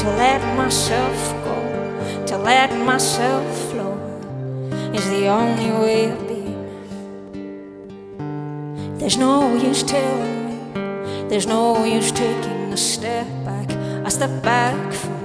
to let myself go, to let myself flow is the only way of being. There's no use telling me, there's no use taking a step back. I step back from